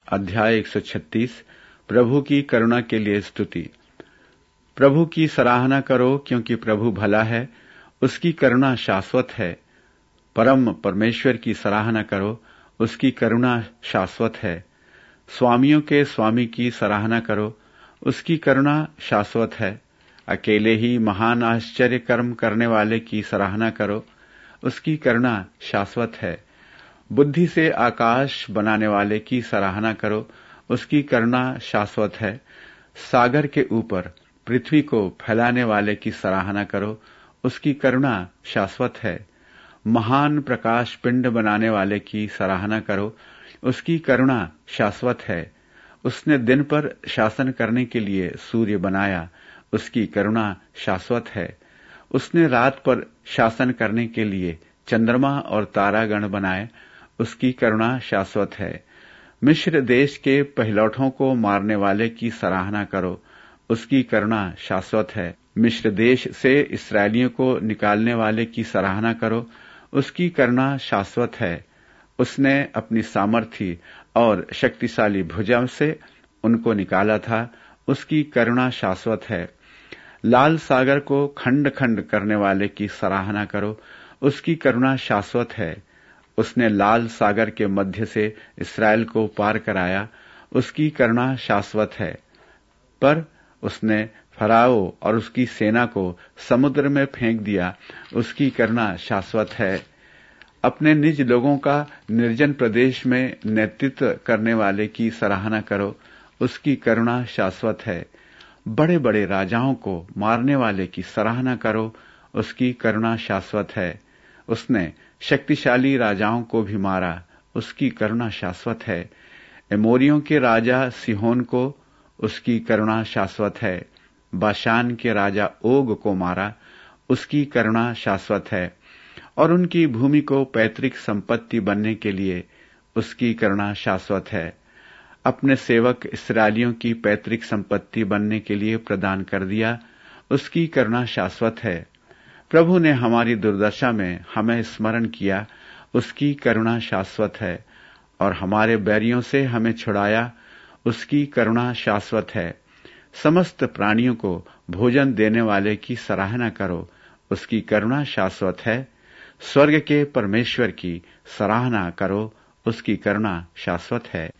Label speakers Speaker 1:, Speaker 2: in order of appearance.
Speaker 1: अध्याय 136 प्रभु की करुणा के लिए स्तुति। प्रभु की सराहना करो, क्योंकि प्रभु भला है, उसकी करुणा शाश्वत है। परम परमेश्वर की सराहना करो, उसकी करुणा शाश्वत है। स्वामियों के स्वामी की सराहना करो, उसकी करुणा शाश्वत है। अकेले ही महान आश्चर्य कर्म करने वाले की सराहना करो, उसकी करुणा शाश्वत है। बुद्धि से आकाश बनाने वाले की सराहना करो, उसकी करुणा शाश्वत है। सागर के ऊपर पृथ्वी को फैलाने वाले की सराहना करो, उसकी करुणा शाश्वत है। महान प्रकाश पिंड बनाने वाले की सराहना करो, उसकी करुणा शाश्वत है। उसने दिन पर शासन करने के लिए सूर्य बनाया, उसकी करुणा शाश्वत है। उसने रात पर शासन करने के लिए चंद्रमा और तारागण बनाए, उसकी करुणा शाश्वत है। मिस्र देश के पहिलौठों को मारने वाले की सराहना करो, उसकी करुणा शाश्वत है। मिस्र देश से इस्राएलियों को निकालने वाले की सराहना करो, उसकी करुणा शाश्वत है। उसने अपनी सामर्थी और शक्तिशाली भुजा से उनको निकाला था, उसकी करुणा शाश्वत है। लाल सागर को खंड खंड करने वाले की सराहना करो, उसकी करुणा शाश्वत है। उसने लाल सागर के मध्य से इस्राएल को पार कराया, उसकी करुणा शाश्वत है। पर उसने फराओ और उसकी सेना को समुद्र में फेंक दिया, उसकी करुणा शाश्वत है। अपने निज लोगों का निर्जन प्रदेश में नेतृत्व करने वाले की सराहना करो, उसकी करुणा शाश्वत है। बड़े बड़े राजाओं को मारने वाले की सराहना करो, उसकी करुणा शाश्वत है। उसने शक्तिशाली राजाओं को भी मारा, उसकी करुणा शाश्वत है। एमोरियों के राजा सिहोन को, उसकी करुणा शाश्वत है। बाशान के राजा ओग को मारा, उसकी करुणा शाश्वत है। और उनकी भूमि को पैतृक संपत्ति बनने के लिए उसकी करुणा शाश्वत है। अपने सेवक इस्राएलियों की पैतृक संपत्ति बनने के लिए प्रदान कर दिया, उसकी करुणा शाश्वत है। प्रभु ने हमारी दुर्दशा में हमें स्मरण किया, उसकी करुणा शाश्वत है। और हमारे बैरियों से हमें छुड़ाया, उसकी करुणा शाश्वत है। समस्त प्राणियों को भोजन देने वाले की सराहना करो, उसकी करुणा शाश्वत है। स्वर्ग के परमेश्वर की सराहना करो, उसकी करुणा शाश्वत है।